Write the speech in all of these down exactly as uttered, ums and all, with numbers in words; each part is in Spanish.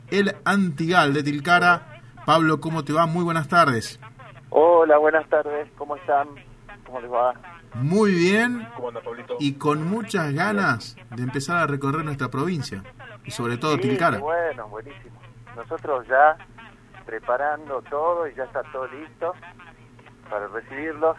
El Antigal de Tilcara. Pablo, ¿cómo te va? Muy buenas tardes. Hola, buenas tardes, ¿cómo están? ¿Cómo les va? Muy bien. ¿Cómo anda, Pablito? Y con muchas ganas de empezar a recorrer nuestra provincia, y sobre todo Sí, Tilcara. Bueno, buenísimo. Nosotros ya preparando todo y ya está todo listo para recibirlos.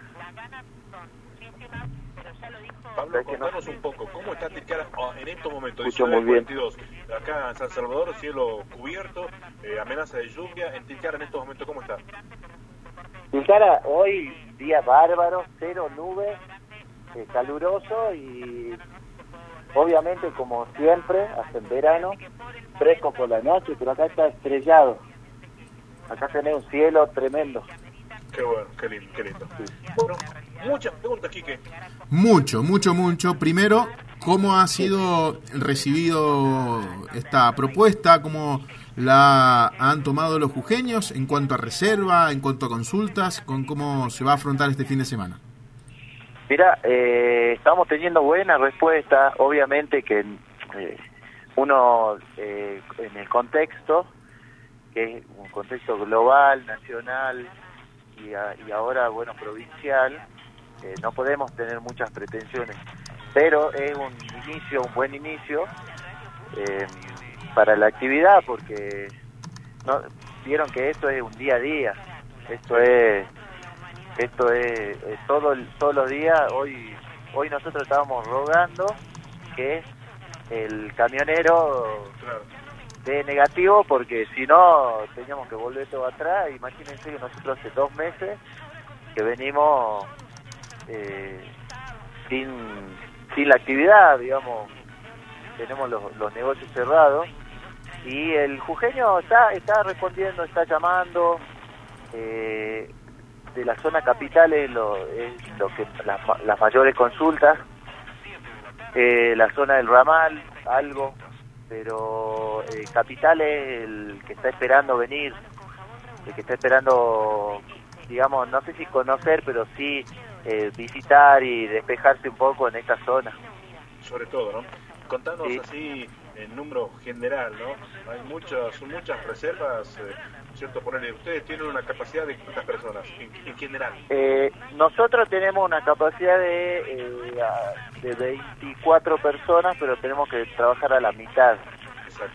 Pablo, contanos un poco, ¿cómo está Tilcara en estos momentos? Escucho muy bien. cuarenta y dos, acá en San Salvador, cielo cubierto, eh, amenaza de lluvia. En Tilcara en estos momentos, ¿cómo está? Tilcara, hoy día bárbaro, cero nubes, eh, caluroso y obviamente como siempre, hasta en verano, fresco por la noche, pero acá está estrellado. Acá tenés un cielo tremendo. Qué bueno, qué lindo, qué lindo. Sí. Bueno, muchas preguntas, Quique. Mucho, mucho, mucho. Primero, ¿cómo ha sido recibido esta propuesta? ¿Cómo la han tomado los jujeños en cuanto a reserva, en cuanto a consultas, con cómo se va a afrontar este fin de semana? Mira, eh, estamos teniendo buena respuesta, obviamente que eh, uno eh, en el contexto, que es un contexto global, nacional y, a, y ahora, bueno, provincial, eh, no podemos tener muchas pretensiones, pero es un inicio, un buen inicio eh, para la actividad, porque no vieron que esto es un día a día, esto es esto es, es todo todos los días. Hoy hoy nosotros estábamos rogando que el camionero dé negativo, porque si no teníamos que volver todo atrás. Imagínense que nosotros hace dos meses que venimos eh, sin sin la actividad, digamos, tenemos los, los negocios cerrados y el jujeño está está respondiendo, está llamando. eh, de la zona capital es lo, es lo que las, las mayores consultas, eh, la zona del ramal algo, pero eh, capital es el que está esperando venir, el que está esperando, digamos, no sé si conocer, pero sí eh, visitar y despejarse un poco en esta zona. Sobre todo, ¿no? Contanos sí. así en número general, ¿no? Hay muchas, son muchas reservas, eh, ¿cierto? Ponerle, ustedes tienen una capacidad de cuántas personas en, en general. Eh, nosotros tenemos una capacidad de, eh, de veinticuatro personas, pero tenemos que trabajar a la mitad. Exacto.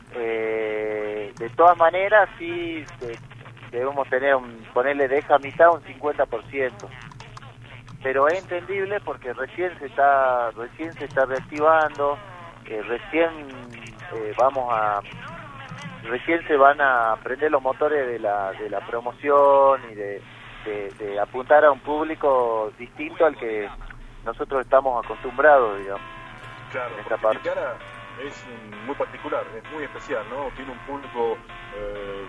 Eh, de todas maneras, sí de, debemos tener un, ponerle de esa mitad un cincuenta por ciento. Pero es entendible porque recién se está recién se está reactivando, eh, recién eh, vamos a recién se van a prender los motores de la de la promoción y de, de, de apuntar a un público distinto al que nosotros estamos acostumbrados, digamos. Claro, en esta parte. Tilcara es muy particular, es muy especial, ¿no? Tiene un público, eh,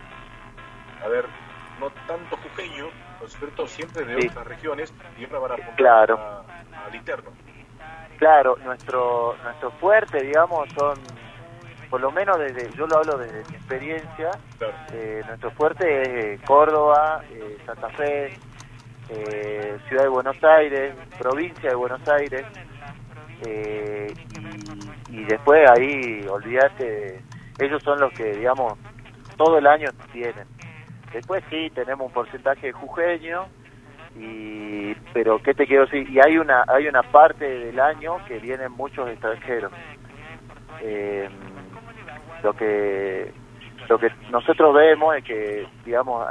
a ver, no tanto jujeño, pero siempre de sí. otras regiones, y ahora van a apuntar claro. a, al interno. Claro, nuestro nuestro fuerte, digamos, son, por lo menos desde, yo lo hablo desde mi experiencia, claro. eh, nuestro fuerte es Córdoba, eh, Santa Fe, eh, Ciudad de Buenos Aires, provincia de Buenos Aires, eh, y, y después ahí, olvídate, ellos son los que, digamos, todo el año tienen. Después sí, tenemos un porcentaje de jujeño, y pero qué te quiero decir, y hay una hay una parte del año que vienen muchos extranjeros. Eh, lo que lo que nosotros vemos es que, digamos,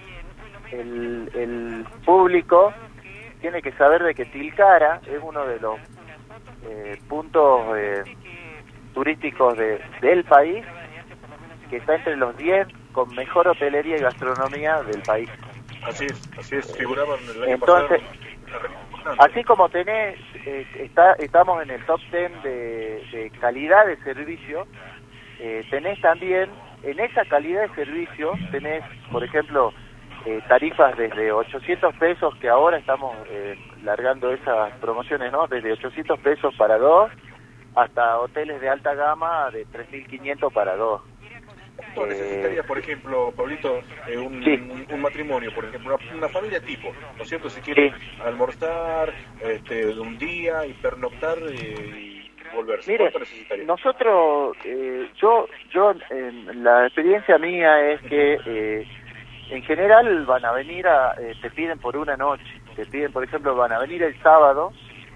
el, el público tiene que saber de que Tilcara es uno de los eh, puntos eh, turísticos de, del país, que está entre los diez con mejor hotelería y gastronomía del país. Así es, así es, figuraban el año Entonces, pasado. así como tenés, eh, está, estamos en el top diez de, de calidad de servicio, eh, tenés también, en esa calidad de servicio, tenés, por ejemplo, eh, tarifas desde ochocientos pesos, que ahora estamos eh, largando esas promociones, ¿no? Desde ochocientos pesos para dos, hasta hoteles de alta gama de tres mil quinientos para dos. ¿Cuánto necesitaría, por ejemplo, Pablito, eh, un, sí. un, un matrimonio, por ejemplo, una, una familia tipo, ¿no es cierto? Si quiere sí. almorzar este, un día y pernoctar, eh, volver? Mire, ¿Cuánto necesitaría? nosotros, eh, yo, yo, eh, la experiencia mía es que eh, en general van a venir, a, eh, te piden por una noche, te piden, por ejemplo, van a venir el sábado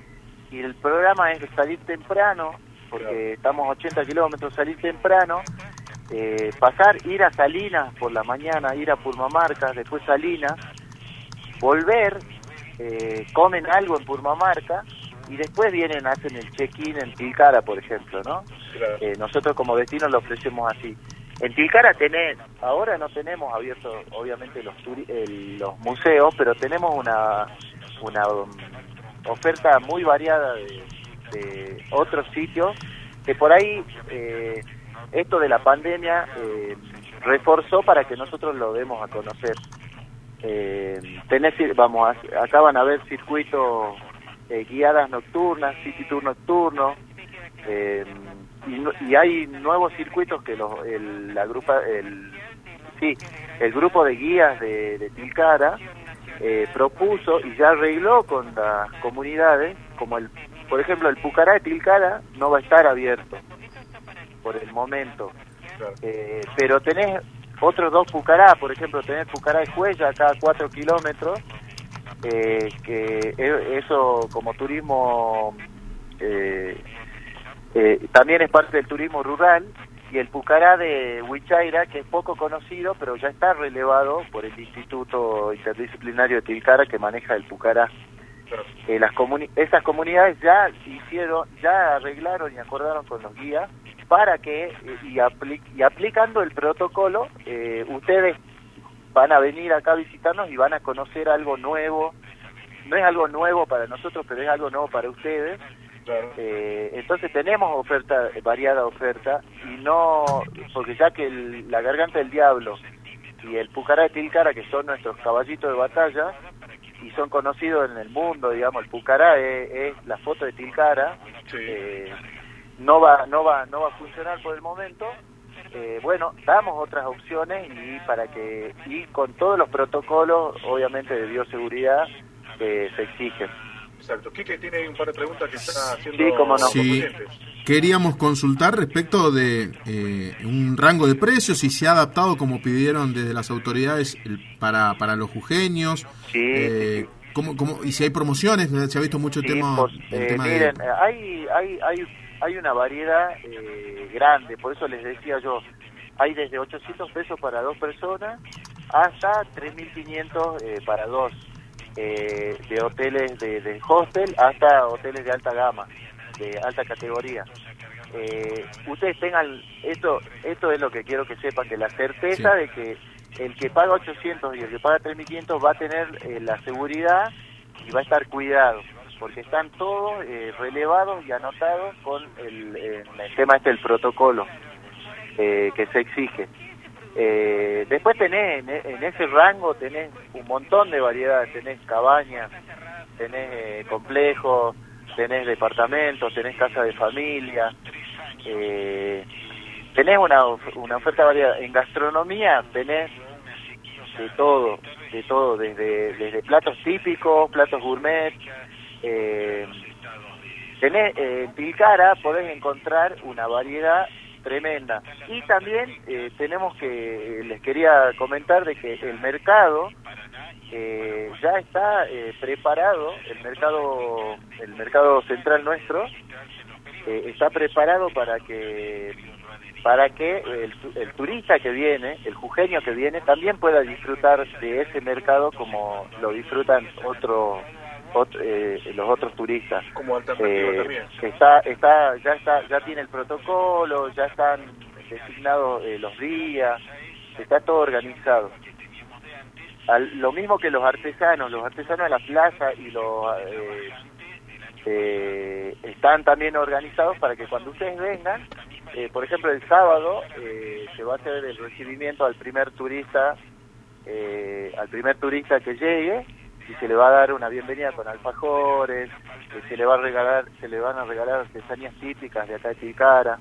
y el programa es salir temprano, porque Claro. estamos a ochenta kilómetros, salir temprano, eh, pasar, ir a Salinas por la mañana, ir a Purmamarca, después Salinas, volver, eh, comen algo en Purmamarca y después vienen, hacen el check-in en Tilcara, por ejemplo, ¿no? Claro. Eh, nosotros como destino lo ofrecemos así. En Tilcara tenés, ahora no tenemos abiertos obviamente los turi el, los museos, pero tenemos una una um, oferta muy variada de, de otros sitios que por ahí eh, esto de la pandemia eh, reforzó para que nosotros lo demos a conocer. Eh, tenés, vamos, a, acá van a ver circuitos eh, guiadas nocturnas, city tour nocturno, eh, y, y hay nuevos circuitos que los, el, la grupa, el, sí, el grupo de guías de, de Tilcara eh, propuso y ya arregló con las comunidades, como el, por ejemplo, el Pucará de Tilcara no va a estar abierto por el momento, Claro. eh, pero tenés otros dos Pucará, por ejemplo, tenés Pucará de Cuella cada cuatro kilómetros, eh, que eso como turismo eh, eh, también es parte del turismo rural, y el Pucará de Huichaira, que es poco conocido, pero ya está relevado por el Instituto Interdisciplinario de Tilcara que maneja el Pucará. Claro. Eh, las comuni esas comunidades ya hicieron, ya arreglaron y acordaron con los guías para que, eh, y, apli y aplicando el protocolo, eh, ustedes van a venir acá a visitarnos y van a conocer algo nuevo. No es algo nuevo para nosotros, pero es algo nuevo para ustedes. Claro. Eh, entonces tenemos oferta, variada oferta, y no, porque ya que el, la Garganta del Diablo y el Pucará de Tilcara, que son nuestros caballitos de batalla, y son conocidos en el mundo, digamos, el Pucará es, es la foto de Tilcara, Sí. eh, no va, no va, no va a funcionar por el momento. Eh, bueno, damos otras opciones y para que y con todos los protocolos, obviamente de bioseguridad, que se exigen. Exacto. Quique tiene un par de preguntas que está haciendo. Sí, cómo no. los Sí, oyentes. queríamos consultar respecto de eh, un rango de precios, si se ha adaptado como pidieron desde las autoridades el- para, para los jujeños, Sí, eh, sí, sí. cómo- cómo- y si hay promociones, se ha visto mucho Sí, tema, pues, el eh, tema miren, de... eh, hay, hay, hay, hay una variedad eh, grande, por eso les decía yo, hay desde ochocientos pesos para dos personas hasta tres mil quinientos eh, para dos, eh, de hoteles de, de hostel hasta hoteles de alta gama, de alta categoría. Eh, ustedes tengan, esto esto es lo que quiero que sepan, que la certeza Sí. de que el que paga ochocientos y el que paga tres mil quinientos va a tener eh, la seguridad y va a estar cuidado, porque están todos eh, relevados y anotados con el, eh, el tema este, el protocolo eh, que se exige. Eh, después tenés, en, en ese rango tenés un montón de variedades, tenés cabañas, tenés eh, complejos, tenés departamentos, tenés casa de familia, eh, tenés una, of- una oferta variada. En gastronomía tenés de todo, de todo, desde, desde platos típicos, platos gourmet, eh, tenés, eh, en Tilcara podés encontrar una variedad tremenda. Y también eh, tenemos que, eh, les quería comentar de que el mercado eh, ya está eh, preparado, el mercado, el mercado central nuestro eh, está preparado para que para que el, tu- el turista que viene, el jujeño que viene, también pueda disfrutar de ese mercado como lo disfrutan otros ot- eh, los otros turistas. Como alternativa Eh, también. está, está, ya está, ya tiene el protocolo, ya están designados eh, los días, está todo organizado. Al- lo mismo que los artesanos, los artesanos de la plaza y los eh, eh, están también organizados para que cuando ustedes vengan, eh, por ejemplo el sábado eh, se va a hacer el recibimiento al primer turista, eh, al primer turista que llegue, y se le va a dar una bienvenida con alfajores, que se le va a regalar, se le van a regalar artesanías típicas de acá de Tilcara.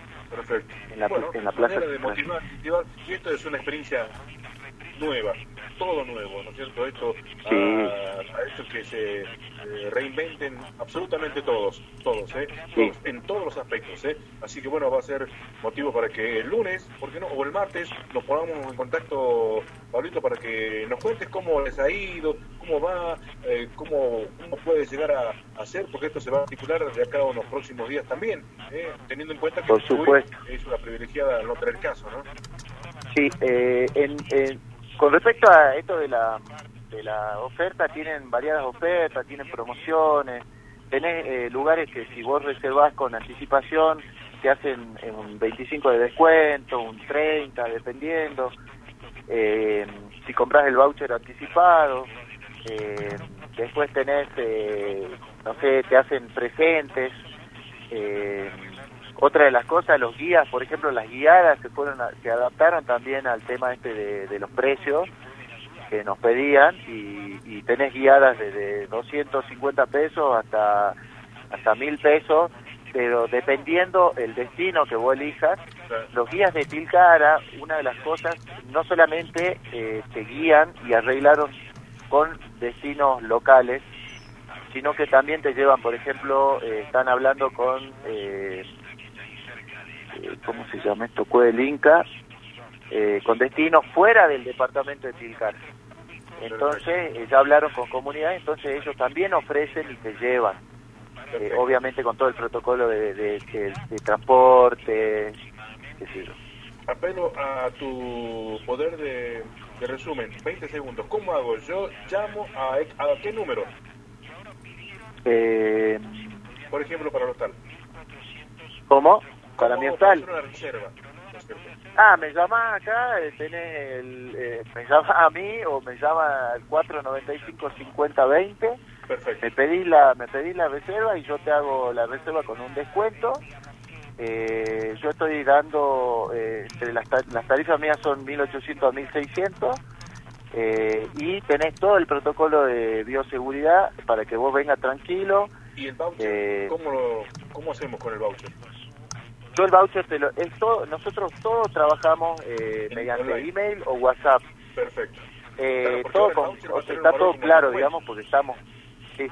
Perfecto. En la- bueno, en la manera plaza. de motivar, incentivar, y esto es una experiencia nueva. todo nuevo, ¿no es cierto? Esto, Sí. a, a esto que se eh, reinventen absolutamente todos, todos, ¿eh? Sí. Todos, en todos los aspectos, ¿eh? Así que bueno, va a ser motivo para que el lunes, ¿por qué no? O el martes nos pongamos en contacto, Pablito, para que nos cuentes cómo les ha ido, cómo va, eh, cómo, cómo puede llegar a hacer, porque esto se va a articular de acá a unos próximos días también, ¿eh? Teniendo en cuenta que Por supuesto. es una privilegiada al no tener caso, ¿no? Sí, eh, en, en, con respecto a esto de la, de la oferta, tienen variadas ofertas, tienen promociones, tenés eh, lugares que si vos reservás con anticipación te hacen un veinticinco de descuento, un treinta, dependiendo. Eh, si compras el voucher anticipado, eh, después tenés, eh, no sé, te hacen presentes. Eh, otra de las cosas, los guías, por ejemplo, las guiadas se fueron a, se adaptaron también al tema este de, de los precios que nos pedían, y, y tenés guiadas desde doscientos cincuenta pesos hasta hasta mil pesos, pero dependiendo el destino que vos elijas. Los guías de Tilcara, una de las cosas, no solamente eh, te guían y arreglaron con destinos locales, sino que también te llevan, por ejemplo, eh, están hablando con, eh, eh, ¿cómo se llama esto? Cueva del Inca, eh, con destinos fuera del departamento de Tilcara. Entonces, eh, ya hablaron con comunidades, entonces ellos también ofrecen y te llevan, eh, obviamente con todo el protocolo de, de, de, de transporte, qué sé yo. Apelo a tu poder de, de resumen, veinte segundos. ¿Cómo hago? Yo llamo a, a qué número, Eh, por ejemplo, para el hostal. ¿Cómo? Para ¿Cómo mi hostal. hacer una reserva? ¿No es cierto? Ah, me llama acá, eh, tenés el, eh, me llama a mí o me llama al cuatro noventa y cinco cincuenta veinte. Perfecto. Me pedís la, me pedís la reserva y yo te hago la reserva con un descuento. Eh, yo estoy dando, eh, entre las, tar- las tarifas mías son mil ochocientos a mil seiscientos, eh, y tenés todo el protocolo de bioseguridad para que vos vengas tranquilo. ¿Y el voucher? Eh, ¿Cómo, lo, ¿Cómo hacemos con el voucher? Yo el voucher, te lo, es todo, nosotros todos trabajamos eh, En mediante online. email o WhatsApp. Perfecto. Eh, Claro, porque todo ahora el con, voucher va a o sea, tener está un todo valor como claro, después. digamos, porque estamos... Sí,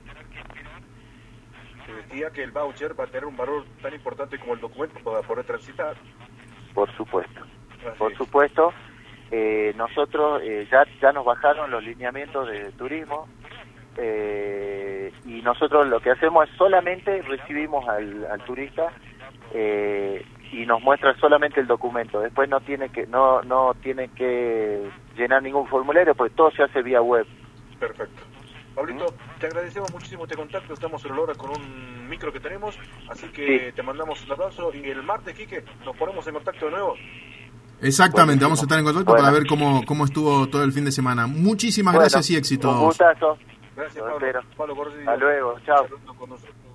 Se decía que el voucher va a tener un valor tan importante como el documento para poder transitar. por supuesto. Así Por es. supuesto, eh, nosotros eh, ya ya nos bajaron los lineamientos de turismo, eh, y nosotros lo que hacemos es solamente recibimos al, al turista eh, y nos muestra solamente el documento. Después no tiene que no no tiene que llenar ningún formulario, porque todo se hace vía web. Perfecto. Pablito, te agradecemos muchísimo este contacto. Estamos en Olora con un micro que tenemos, así que Sí. te mandamos un abrazo. Y el martes, Quique, nos ponemos en contacto de nuevo. Exactamente, Buenísimo. vamos a estar en contacto Bueno. para ver cómo, cómo estuvo todo el fin de semana. Muchísimas Bueno, gracias y un éxitos. gustazo. Gracias, Lo Pablo. espero. Pablo Gordillo. Hasta luego, chao. Saludos con nosotros.